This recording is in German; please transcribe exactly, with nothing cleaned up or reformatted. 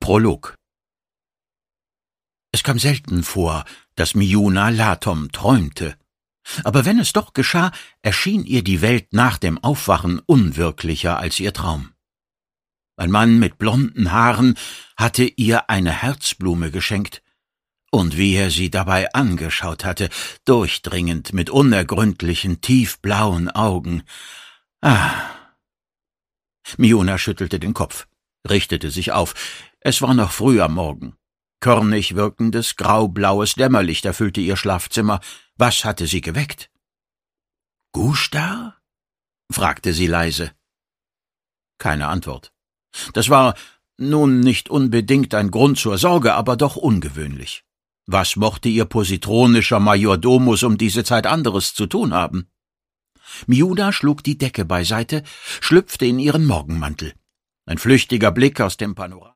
Prolog. Es kam selten vor, dass Miuna Lathom träumte. Aber wenn es doch geschah, erschien ihr die Welt nach dem Aufwachen unwirklicher als ihr Traum. Ein Mann mit blonden Haaren hatte ihr eine Herzblume geschenkt, und wie er sie dabei angeschaut hatte, durchdringend mit unergründlichen, tiefblauen Augen. Ah! Miuna schüttelte den Kopf, richtete sich auf. Es war noch früh am Morgen. Körnig wirkendes, graublaues Dämmerlicht erfüllte ihr Schlafzimmer. Was hatte sie geweckt? »Gustar?« fragte sie leise. Keine Antwort. Das war nun nicht unbedingt ein Grund zur Sorge, aber doch ungewöhnlich. Was mochte ihr positronischer Majordomus um diese Zeit anderes zu tun haben? Miuna schlug die Decke beiseite, schlüpfte in ihren Morgenmantel. Ein flüchtiger Blick aus dem Panorama